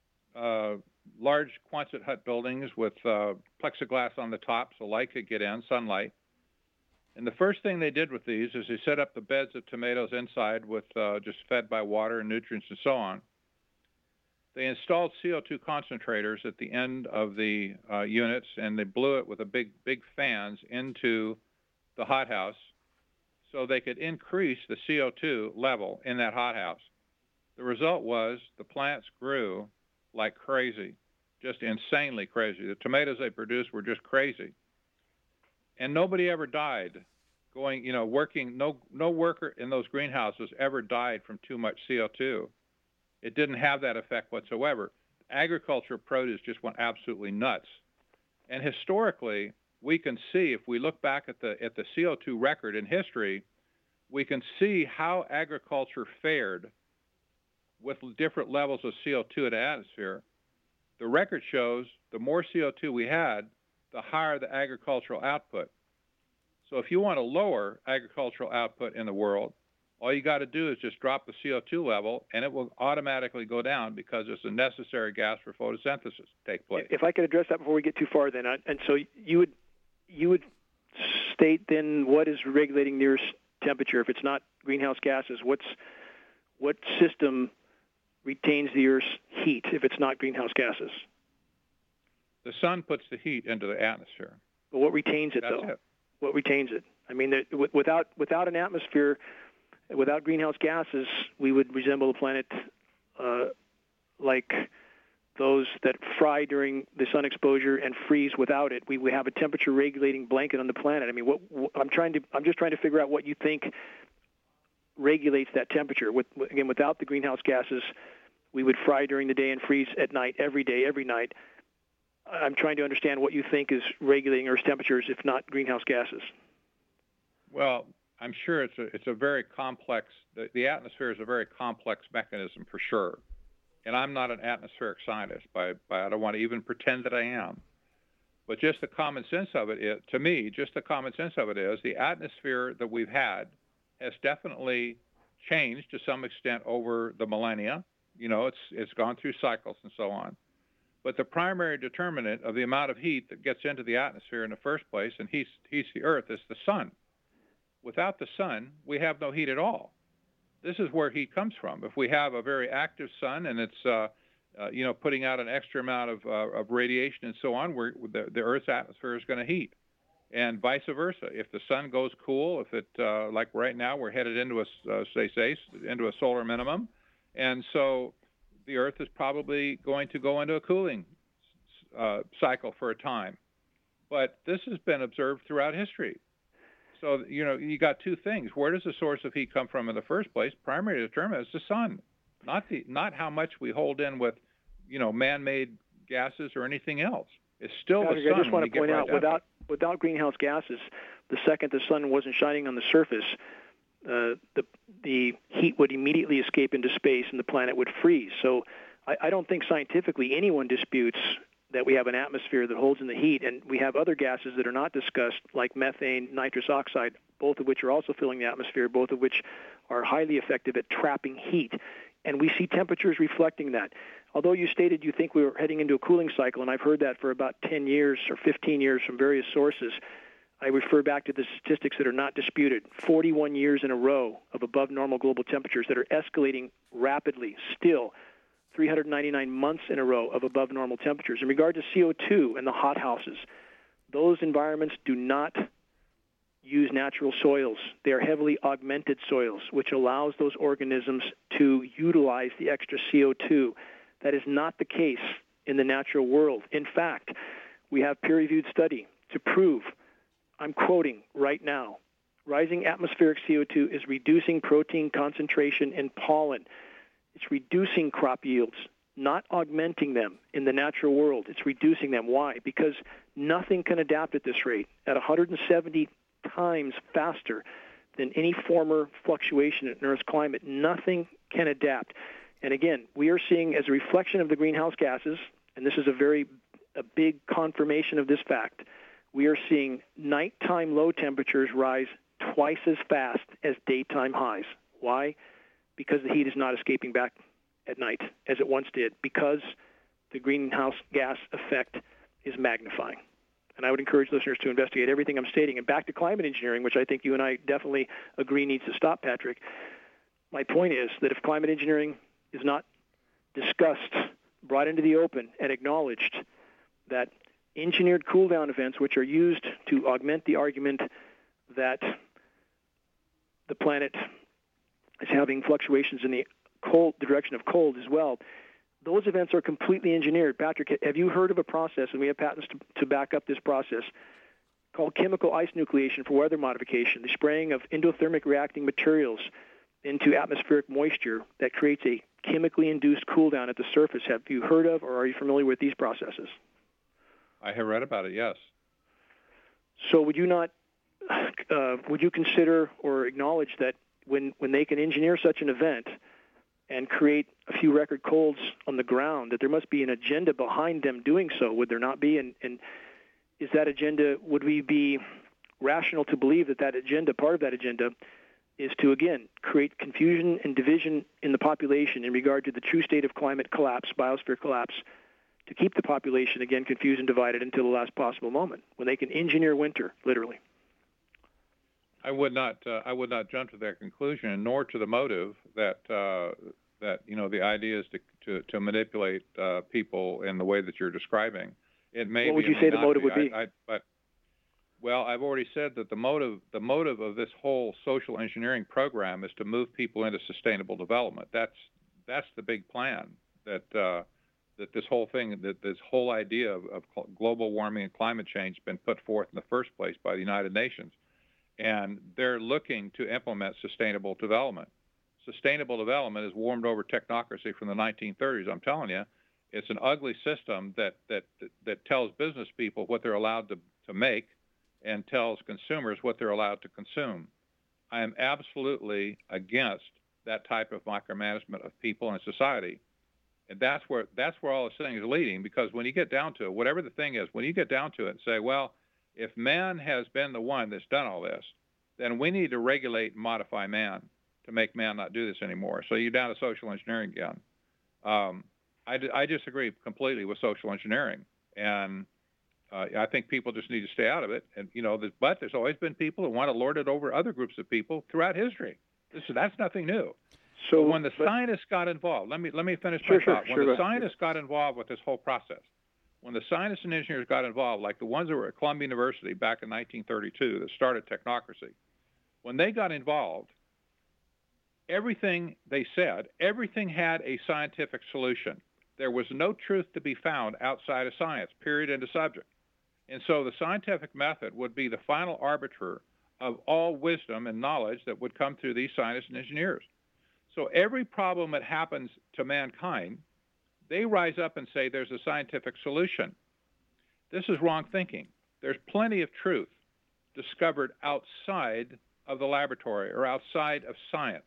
large Quonset hut buildings with plexiglass on the top so light could get in, sunlight. And the first thing they did with these is they set up the beds of tomatoes inside with just fed by water and nutrients and so on. They installed CO2 concentrators at the end of the units, and they blew it with a big fans into the hothouse so they could increase the CO2 level in that hothouse. The result was the plants grew like crazy, just insanely crazy. The tomatoes they produced were just crazy. And nobody ever died working. No worker in those greenhouses ever died from too much CO2. It didn't have that effect whatsoever. Agriculture produce just went absolutely nuts. And historically, we can see, if we look back at the CO2 record in history, we can see how agriculture fared with different levels of CO2 in the atmosphere. The record shows the more CO2 we had, the higher the agricultural output. So if you want to lower agricultural output in the world, all you got to do is just drop the CO2 level, and it will automatically go down because it's a necessary gas for photosynthesis to take place. If I could address that before we get too far, then, and so you would state then what is regulating the Earth's temperature? If it's not greenhouse gases, what system retains the Earth's heat if it's not greenhouse gases? The sun puts the heat into the atmosphere. But what retains it, That's though? It. What retains it? I mean, without an atmosphere, without greenhouse gases, we would resemble a planet like those that fry during the sun exposure and freeze without it. We have a temperature regulating blanket on the planet. I mean, I'm just trying to figure out what you think regulates that temperature. Again, without the greenhouse gases, we would fry during the day and freeze at night, every day, every night. I'm trying to understand what you think is regulating Earth's temperatures, if not greenhouse gases. Well, I'm sure it's a very complex. The atmosphere is a very complex mechanism for sure, and I'm not an atmospheric scientist. I don't want to even pretend that I am. But just the common sense of it is, to me, just the common sense of it is, the atmosphere that we've had has definitely changed to some extent over the millennia. It's gone through cycles and so on. But the primary determinant of the amount of heat that gets into the atmosphere in the first place and heats the Earth is the sun. Without the sun, we have no heat at all. This is where heat comes from. If we have a very active sun and it's putting out an extra amount of radiation and so on, the Earth's atmosphere is going to heat, and vice versa. If the sun goes cool, if it like right now we're headed into into a solar minimum, and so the Earth is probably going to go into a cooling cycle for a time. But this has been observed throughout history. So you got two things. Where does the source of heat come from in the first place? Primary determinant is the sun, not how much we hold in with man-made gases or anything else. It's still the sun. I just want to point out, without greenhouse gases, the second the sun wasn't shining on the surface, the heat would immediately escape into space and the planet would freeze. So I don't think scientifically anyone disputes that we have an atmosphere that holds in the heat, and we have other gases that are not discussed, like methane, nitrous oxide, both of which are also filling the atmosphere, both of which are highly effective at trapping heat. And we see temperatures reflecting that. Although you stated you think we were heading into a cooling cycle, and I've heard that for about 10 years or 15 years from various sources, I refer back to the statistics that are not disputed. 41 years in a row of above normal global temperatures that are escalating rapidly still. 399 months in a row of above normal temperatures. In regard to CO2 and the hothouses, those environments do not use natural soils. They are heavily augmented soils, which allows those organisms to utilize the extra CO2. That is not the case in the natural world. In fact, we have peer-reviewed study to prove, I'm quoting right now, rising atmospheric CO2 is reducing protein concentration in pollen. It's reducing crop yields, not augmenting them in the natural world. It's reducing them. Why? Because nothing can adapt at this rate, at 170 times faster than any former fluctuation in Earth's climate. Nothing can adapt. And again, we are seeing, as a reflection of the greenhouse gases, and this is a big confirmation of this fact, we are seeing nighttime low temperatures rise twice as fast as daytime highs. Why? Because the heat is not escaping back at night as it once did, because the greenhouse gas effect is magnifying. And I would encourage listeners to investigate everything I'm stating. And back to climate engineering, which I think you and I definitely agree needs to stop, Patrick. My point is that if climate engineering is not discussed, brought into the open, and acknowledged, that engineered cool-down events, which are used to augment the argument that the planet is having fluctuations in the direction of cold as well, those events are completely engineered. Patrick, have you heard of a process, and we have patents to back up this process, called chemical ice nucleation for weather modification, the spraying of endothermic reacting materials into atmospheric moisture that creates a chemically induced cool down at the surface? Have you heard of, or are you familiar with these processes? I have read about it, yes. So would you not, would you consider or acknowledge that when they can engineer such an event and create a few record colds on the ground, that there must be an agenda behind them doing so? Would there not be? And is that agenda, would we be rational to believe that agenda, part of that agenda, is to, again, create confusion and division in the population in regard to the true state of climate collapse, biosphere collapse, to keep the population, again, confused and divided until the last possible moment, when they can engineer winter, literally? I would not jump to that conclusion, nor to the motive that the idea is to manipulate people in the way that you're describing. It may. What would you say the motive would be? Well, I've already said that the motive of this whole social engineering program is to move people into sustainable development. That's the big plan. That this whole thing, that this whole idea of global warming and climate change has been put forth in the first place by the United Nations. And they're looking to implement sustainable development. Sustainable development is warmed over technocracy from the 1930s. I'm telling you, it's an ugly system that tells business people what they're allowed to make and tells consumers what they're allowed to consume. I am absolutely against that type of micromanagement of people and society. And that's where all this thing is leading, because when you get down to it, whatever the thing is, when you get down to it and say, well, if man has been the one that's done all this, then we need to regulate and modify man to make man not do this anymore. So you're down to social engineering again. I disagree completely with social engineering, and I think people just need to stay out of it. And but there's always been people who want to lord it over other groups of people throughout history. That's nothing new. So when the scientists got involved, let me finish my thought. When the scientists got involved with this whole process, when the scientists and engineers got involved, like the ones that were at Columbia University back in 1932 that started technocracy, when they got involved, everything they said, everything had a scientific solution. There was no truth to be found outside of science, period, end of subject. And so the scientific method would be the final arbiter of all wisdom and knowledge that would come through these scientists and engineers. So every problem that happens to mankind, they rise up and say there's a scientific solution. This is wrong thinking. There's plenty of truth discovered outside of the laboratory or outside of science.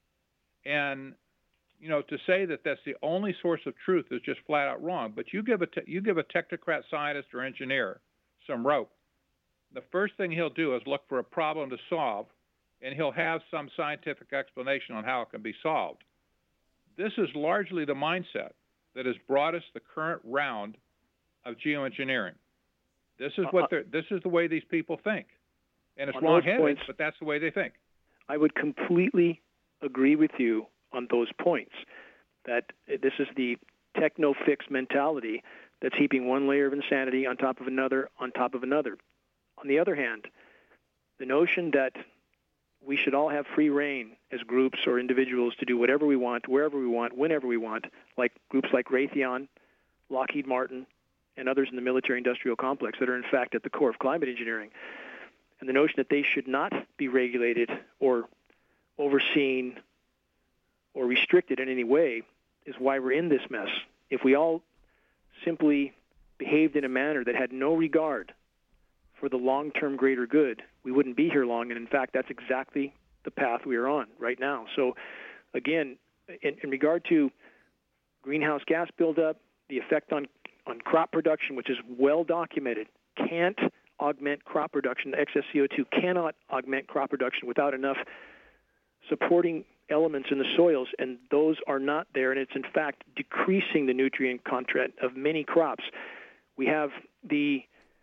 And to say that that's the only source of truth is just flat out wrong. But you give a technocrat scientist or engineer some rope, the first thing he'll do is look for a problem to solve, and he'll have some scientific explanation on how it can be solved. This is largely the mindset that has brought us the current round of geoengineering. This is the way these people think, and it's wrong-headed, but that's the way they think. I would completely agree with you on those points, that this is the techno-fix mentality that's heaping one layer of insanity on top of another, on top of another. On the other hand, the notion that we should all have free reign as groups or individuals to do whatever we want, wherever we want, whenever we want, like groups like Raytheon, Lockheed Martin, and others in the military-industrial complex that are in fact at the core of climate engineering, and the notion that they should not be regulated or overseen or restricted in any way is why we're in this mess. If we all simply behaved in a manner that had no regard for the long-term greater good, we wouldn't be here long, and in fact, that's exactly the path we are on right now. So, again, in regard to greenhouse gas buildup, the effect on crop production, which is well documented, can't augment crop production. Excess CO2 cannot augment crop production without enough supporting elements in the soils, and those are not there, and it's in fact decreasing the nutrient content of many crops. We have the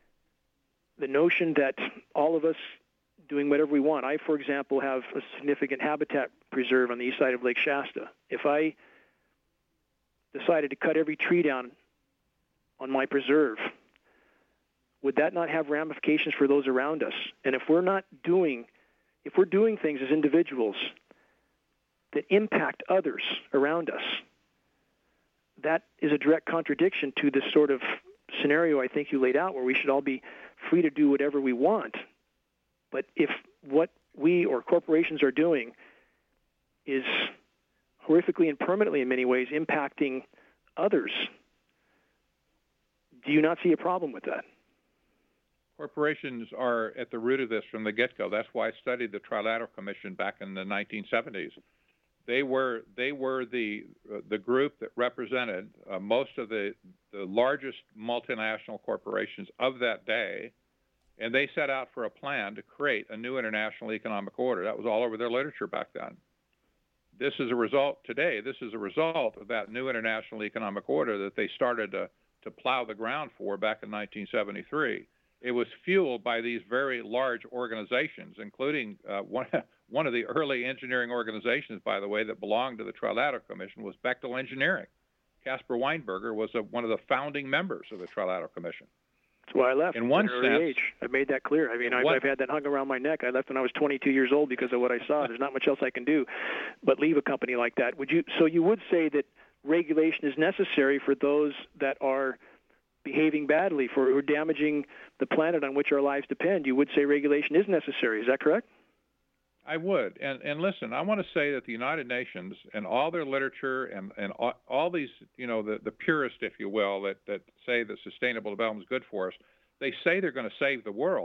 notion that all of us doing whatever we want. I, for example, have a significant habitat preserve on the east side of Lake Shasta. If I decided to cut every tree down on my preserve, would that not have ramifications for those around us? And if we're doing things as individuals that impact others around us, that is a direct contradiction to this sort of scenario I think you laid out, where we should all be free to do whatever we want. But if what we or corporations are doing is horrifically and permanently in many ways impacting others, do you not see a problem with that? Corporations are at the root of this from the get-go. That's why I studied the Trilateral Commission back in the 1970s. They were the group that represented most of the largest multinational corporations of that day, and they set out for a plan to create a new international economic order. That was all over their literature back then. This is a result today. This is a result of that new international economic order that they started to plow the ground for back in 1973. It was fueled by these very large organizations, including one of the early engineering organizations, by the way, that belonged to the Trilateral Commission was Bechtel Engineering. Caspar Weinberger was one of the founding members of the Trilateral Commission. That's why I left in one at an early age. I made that clear. I mean, I've had that hung around my neck. I left when I was 22 years old because of what I saw. There's not much else I can do but leave a company like that. So you would say that regulation is necessary for those that are behaving badly, for who are damaging the planet on which our lives depend. You would say regulation is necessary. Is that correct? I would. And listen, I want to say that the United Nations and all their literature and all these, the purists, if you will, that say that sustainable development is good for us, they say they're going to save the world.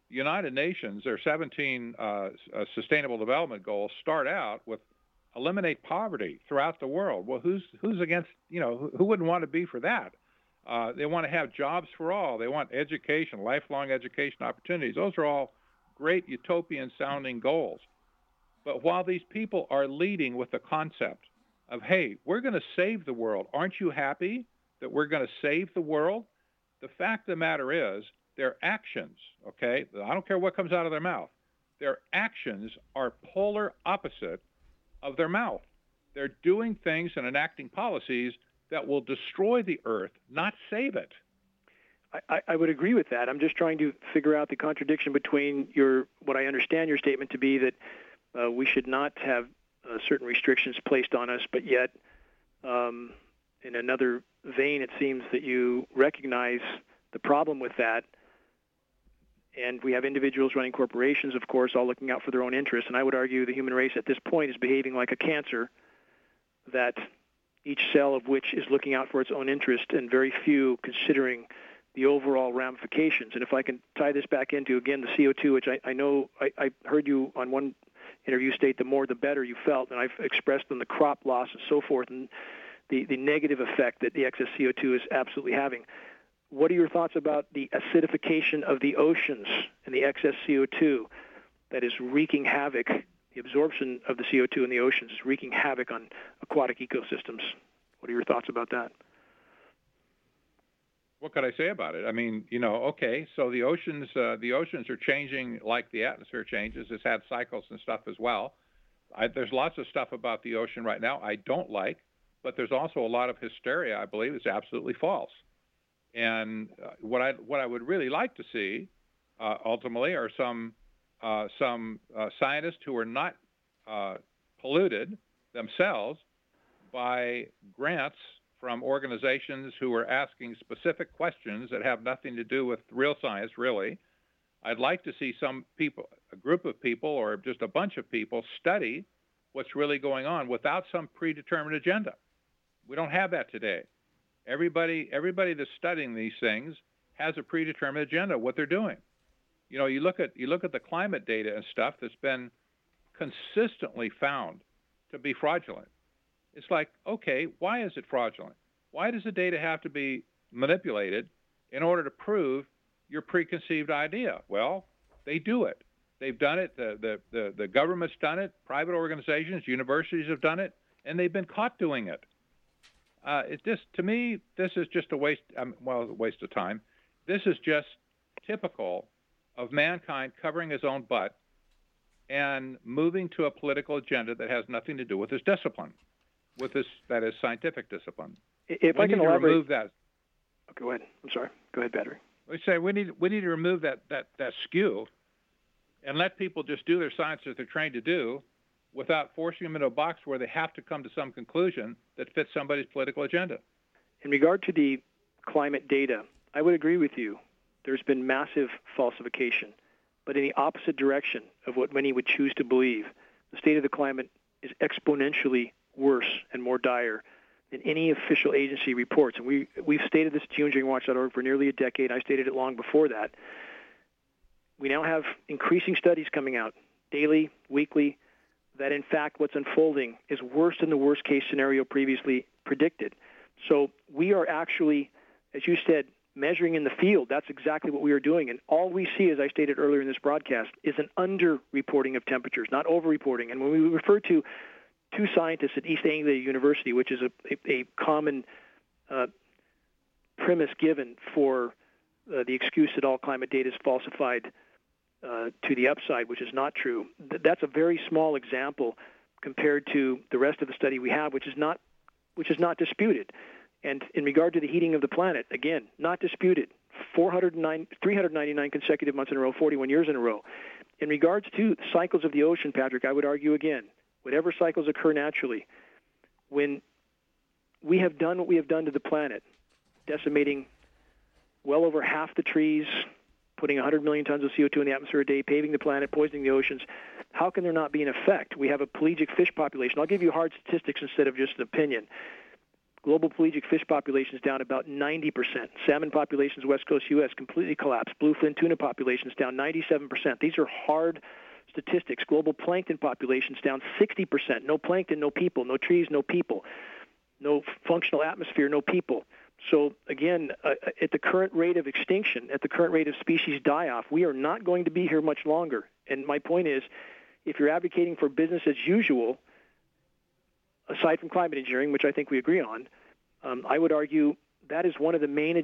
the United Nations, their 17 Sustainable Development Goals start out with eliminate poverty throughout the world. Well, who's against, who wouldn't want to be for that? They want to have jobs for all. They want education, lifelong education opportunities. Those are all great utopian-sounding goals. But while these people are leading with the concept of, hey, we're going to save the world, aren't you happy that we're going to save the world? The fact of the matter is their actions, okay, I don't care what comes out of their mouth, their actions are polar opposite of their mouth. They're doing things and enacting policies that will destroy the earth, not save it. I would agree with that. I'm just trying to figure out the contradiction between what I understand your statement to be that we should not have certain restrictions placed on us, but yet in another vein, it seems that you recognize the problem with that. And we have individuals running corporations, of course, all looking out for their own interests. And I would argue the human race at this point is behaving like a cancer, that each cell of which is looking out for its own interest and very few considering the overall ramifications. And if I can tie this back into, again, the CO2, which I know I heard you on one interview state the more the better you felt, and I've expressed on the crop loss and so forth, and the negative effect that the excess CO2 is absolutely having. What are your thoughts about the acidification of the oceans and the excess CO2 that is wreaking havoc? The absorption of the CO2 in the oceans is wreaking havoc on aquatic ecosystems. What are your thoughts about that? What could I say about it? I mean, okay, so the oceans are changing like the atmosphere changes. It's had cycles and stuff as well. There's lots of stuff about the ocean right now I don't like, but there's also a lot of hysteria, I believe, is absolutely false. And what I would really like to see ultimately are some scientists who are not polluted themselves by grants from organizations who are asking specific questions that have nothing to do with real science, really. I'd like to see some people, a group of people or just a bunch of people, study what's really going on without some predetermined agenda. We don't have that today. Everybody that's studying these things has a predetermined agenda, what they're doing. You look at the climate data and stuff that's been consistently found to be fraudulent. It's like, okay, why is it fraudulent? Why does the data have to be manipulated in order to prove your preconceived idea? Well, they do it. They've done it. The government's done it. Private organizations, universities have done it, and they've been caught doing it. To me, this is just a waste of time. This is just typical of mankind covering his own butt and moving to a political agenda that has nothing to do with his discipline, that is scientific discipline. If I can elaborate, remove that. Oh, go ahead. I'm sorry. Go ahead, Patrick. We need to remove that skew and let people just do their science that they're trained to do, without forcing them into a box where they have to come to some conclusion that fits somebody's political agenda. In regard to the climate data, I would agree with you. There's been massive falsification, but in the opposite direction of what many would choose to believe. The state of the climate is exponentially worse and more dire than any official agency reports. And we've stated this at geoengineeringwatch.org for nearly a decade. I stated it long before that. We now have increasing studies coming out daily, weekly, that in fact what's unfolding is worse than the worst case scenario previously predicted. So we are actually, as you said, measuring in the field. That's exactly what we are doing. And all we see, as I stated earlier in this broadcast, is an under-reporting of temperatures, not over-reporting. And when we refer to two scientists at East Anglia University, which is a common premise given for the excuse that all climate data is falsified to the upside, which is not true. That's a very small example compared to the rest of the study we have, which is not disputed. And in regard to the heating of the planet, again, not disputed. 399 consecutive months in a row, 41 years in a row. In regards to cycles of the ocean, Patrick, I would argue again, whatever cycles occur naturally, when we have done what we have done to the planet, decimating well over half the trees, putting 100 million tons of CO2 in the atmosphere a day, paving the planet, poisoning the oceans, how can there not be an effect? We have a pelagic fish population. I'll give you hard statistics instead of just an opinion. Global pelagic fish populations down about 90%. Salmon populations West Coast U.S. completely collapsed. Bluefin tuna populations down 97%. These are hard statistics. Global plankton populations down 60%. No plankton, no people. No trees, no people. No functional atmosphere, no people. So again, at the current rate of extinction, at the current rate of species die-off, we are not going to be here much longer. And my point is, if you're advocating for business as usual, aside from climate engineering, which I think we agree on, I would argue that is one of the main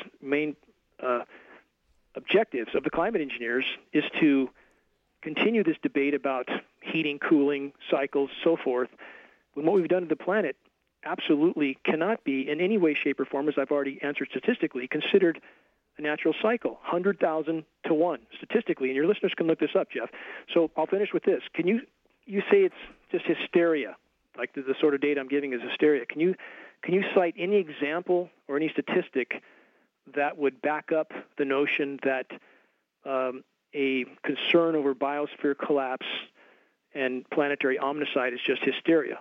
objectives of the climate engineers, is to continue this debate about heating, cooling, cycles, so forth, when what we've done to the planet absolutely cannot be in any way, shape, or form, as I've already answered statistically, considered a natural cycle, 100,000 to 1 statistically. And your listeners can look this up, Jeff. So I'll finish with this. You say it's just hysteria, like the sort of data I'm giving is hysteria. Can you cite any example or any statistic that would back up the notion that a concern over biosphere collapse and planetary omnicide is just hysteria?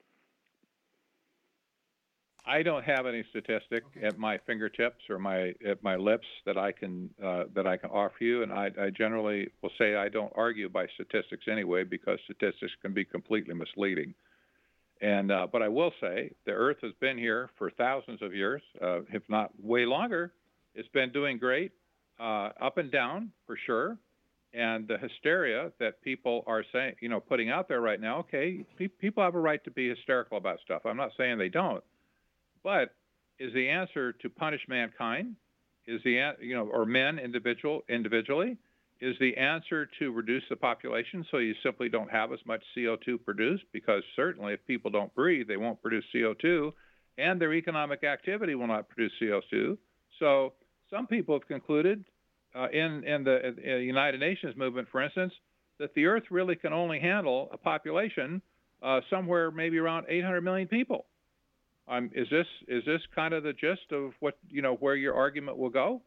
I don't have any statistic at my fingertips or at my lips that I can offer you, and I generally will say I don't argue by statistics anyway, because statistics can be completely misleading. And but I will say the Earth has been here for thousands of years, if not way longer. It's been doing great, up and down for sure. And the hysteria that people are saying, putting out there right now, okay, people have a right to be hysterical about stuff. I'm not saying they don't. But is the answer to punish mankind? Is or men individually? Is the answer to reduce the population so you simply don't have as much CO2 produced? Because certainly if people don't breathe, they won't produce CO2, and their economic activity will not produce CO2. So some people have concluded in the United Nations movement, for instance, that the Earth really can only handle a population somewhere maybe around 800 million people. Is this kind of the gist of what where your argument will go?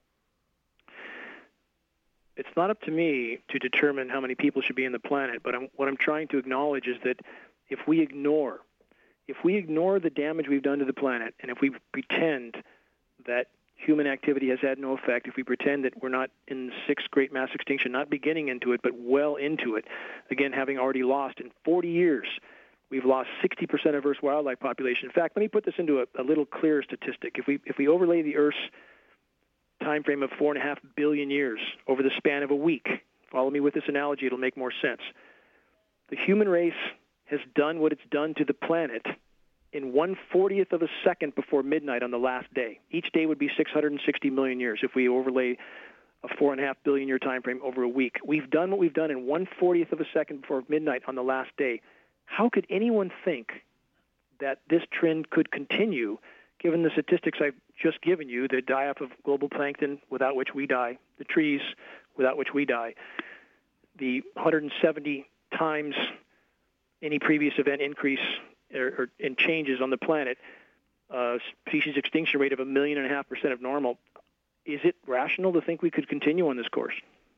It's not up to me to determine how many people should be on the planet, but what I'm trying to acknowledge is that if we ignore the damage we've done to the planet, and if we pretend that human activity has had no effect, if we pretend that we're not in the sixth great mass extinction, not beginning into it, but well into it, again, having already lost in 40 years, we've lost 60% of Earth's wildlife population. In fact, let me put this into a little clearer statistic. If we overlay the Earth's time frame of 4.5 billion years over the span of a week, follow me with this analogy, it'll make more sense. The human race has done what it's done to the planet in 1/40th of a second before midnight on the last day. Each day would be 660 million years if we overlay a 4.5 billion year time frame over a week. We've done what we've done in 1/40th of a second before midnight on the last day. How could anyone think that this trend could continue, given the statistics I've just given you, the die-off of global plankton, without which we die, the trees, without which we die, the 170 times any previous event increase or in changes on the planet, species extinction rate of 1.5 million of normal? Is it rational to think we could continue on this course?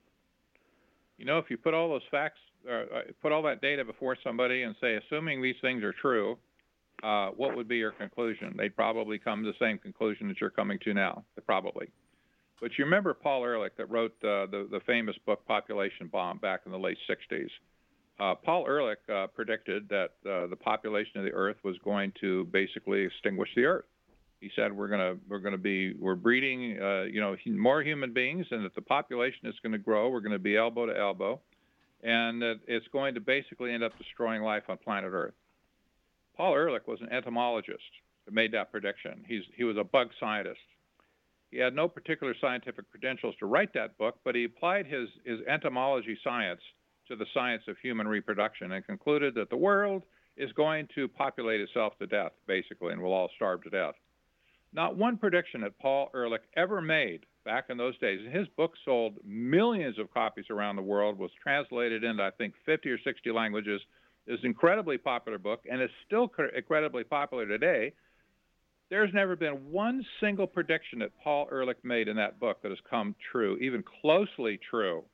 If you put all those facts, put all that data before somebody and say, assuming these things are true, what would be your conclusion? They'd probably come to the same conclusion that you're coming to now, probably. But you remember Paul Ehrlich that wrote the famous book Population Bomb back in the late 60s. Paul Ehrlich predicted that the population of the Earth was going to basically extinguish the Earth. He said we're breeding more human beings, and that the population is going to grow. We're going to be elbow to elbow, and that it's going to basically end up destroying life on planet Earth. Paul Ehrlich was an entomologist that made that prediction. He was a bug scientist. He had no particular scientific credentials to write that book, but he applied his entomology science to the science of human reproduction and concluded that the world is going to populate itself to death, basically, and we'll all starve to death. Not one prediction that Paul Ehrlich ever made back in those days. His book sold millions of copies around the world, was translated into, I think, 50 or 60 languages. It's an incredibly popular book, and is still incredibly popular today. There's never been one single prediction that Paul Ehrlich made in that book that has come true, even closely true.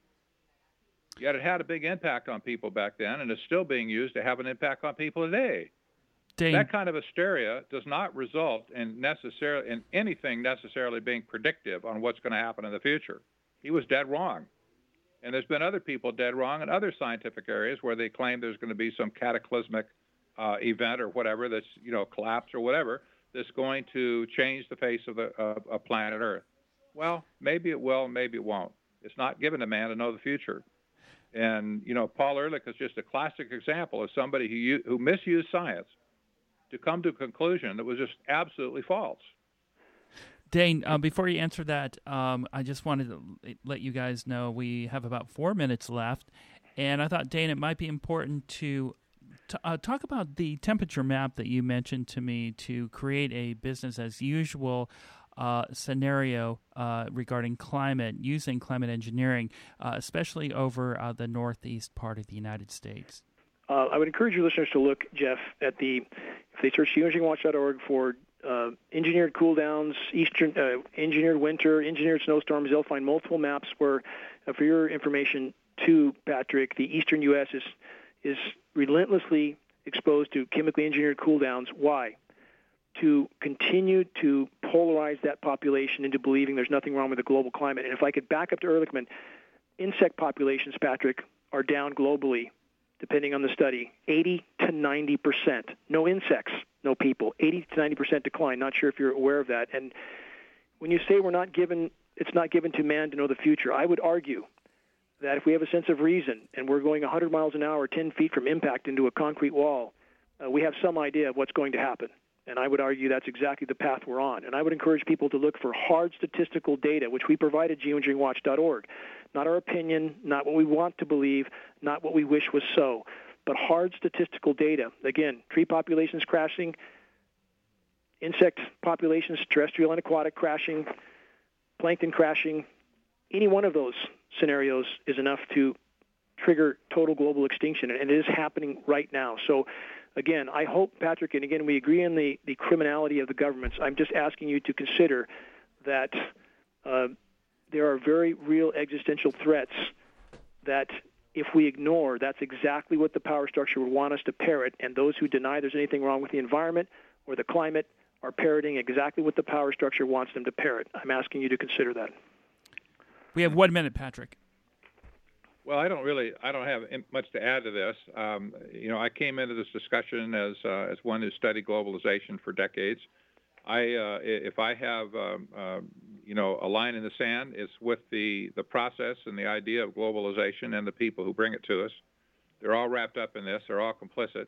Yet it had a big impact on people back then, and is still being used to have an impact on people today. Dane, that kind of hysteria does not result in anything necessarily being predictive on what's going to happen in the future. He was dead wrong. And there's been other people dead wrong in other scientific areas where they claim there's going to be some cataclysmic event or whatever that's, collapse or whatever, that's going to change the face of the planet Earth. Well, maybe it will, maybe it won't. It's not given to man to know the future. And, Paul Ehrlich is just a classic example of somebody who misused science to come to a conclusion that was just absolutely false. Dane, before you answer that, I just wanted to let you guys know we have about 4 minutes left, and I thought, Dane, it might be important to talk about the temperature map that you mentioned to me to create a business-as-usual scenario regarding climate, using climate engineering, especially over the northeast part of the United States. I would encourage your listeners to look, Jeff, at if they search geoengineeringwatch.org for engineered cool downs, engineered winter, engineered snowstorms. They'll find multiple maps where, for your information too, Patrick, the eastern U.S. is relentlessly exposed to chemically engineered cool downs. Why? To continue to polarize that population into believing there's nothing wrong with the global climate. And if I could back up to Ehrlichman, insect populations, Patrick, are down globally, depending on the study, 80 to 90%. No insects, no people. 80 to 90% decline. Not sure if you're aware of that. And when you say it's not given to man to know the future, I would argue that if we have a sense of reason and we're going 100 miles an hour, 10 feet from impact into a concrete wall, we have some idea of what's going to happen. And I would argue that's exactly the path we're on. And I would encourage people to look for hard statistical data, which we provide at geoengineeringwatch.org. Not our opinion, not what we want to believe, not what we wish was so, but hard statistical data. Again, tree populations crashing, insect populations, terrestrial and aquatic crashing, plankton crashing. Any one of those scenarios is enough to trigger total global extinction, and it is happening right now. So, again, I hope, Patrick, and again, we agree on the criminality of the governments. I'm just asking you to consider that there are very real existential threats that if we ignore, that's exactly what the power structure would want us to parrot, and those who deny there's anything wrong with the environment or the climate are parroting exactly what the power structure wants them to parrot. I'm asking you to consider that. We have 1 minute, Patrick. Well, I don't have much to add to this. I came into this discussion as one who studied globalization for decades. If I have a line in the sand, it's with the process and the idea of globalization and the people who bring it to us. They're all wrapped up in this. They're all complicit.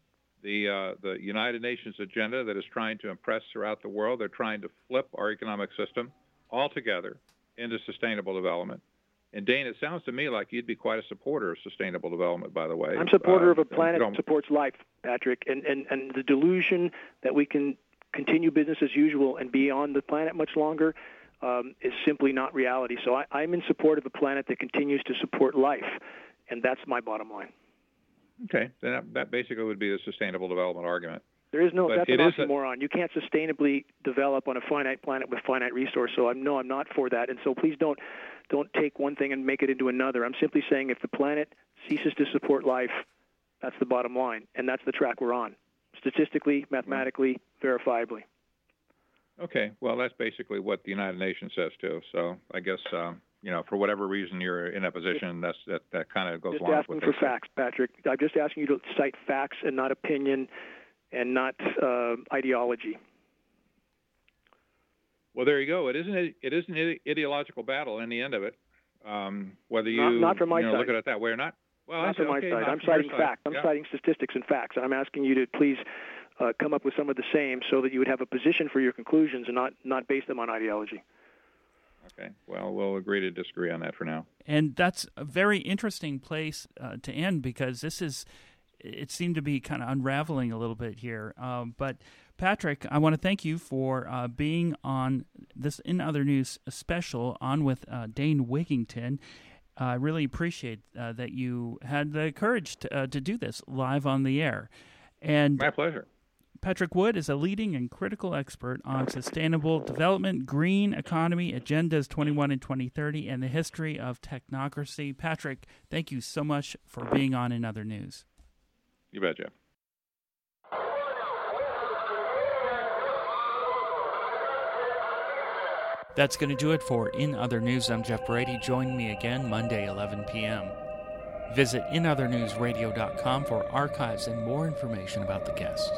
The United Nations agenda that is trying to impress throughout the world, they're trying to flip our economic system altogether into sustainable development. And Dane, it sounds to me like you'd be quite a supporter of sustainable development, by the way. I'm a supporter of a planet that supports life, Patrick, and the delusion that we can continue business as usual and be on the planet much longer is simply not reality. So I'm in support of a planet that continues to support life, and that's my bottom line. Okay, then that basically would be the sustainable development argument. There is no, that's an oxymoron. You can't sustainably develop on a finite planet with finite resource, so I'm not for that. And so please don't take one thing and make it into another. I'm simply saying if the planet ceases to support life, that's the bottom line, and that's the track we're on, statistically, mathematically, verifiably. Okay, well, that's basically what the United Nations says too. So I guess for whatever reason you're in a position, that kind of goes along with what they say. Just asking for facts, Patrick. I'm just asking you to cite facts and not opinion and not ideology. Well, there you go. It is an ideological battle in the end of it. Whether you not from my side. Look at it that way or not. Well, not from my side. I'm citing facts. I'm citing statistics and facts, and I'm asking you to please come up with some of the same, so that you would have a position for your conclusions and not base them on ideology. Okay. Well, we'll agree to disagree on that for now. And that's a very interesting place to end, because it seemed to be kind of unraveling a little bit here. But Patrick, I want to thank you for being on this In Other News special on with Dane Wigington. I really appreciate that you had the courage to do this live on the air. And my pleasure. Patrick Wood is a leading and critical expert on sustainable development, green economy, agendas 21 and 2030, and the history of technocracy. Patrick, thank you so much for being on In Other News. You bet, Jeff. That's going to do it for In Other News. I'm Jeff Brady. Join me again Monday, 11 p.m. Visit inothernewsradio.com for archives and more information about the guest.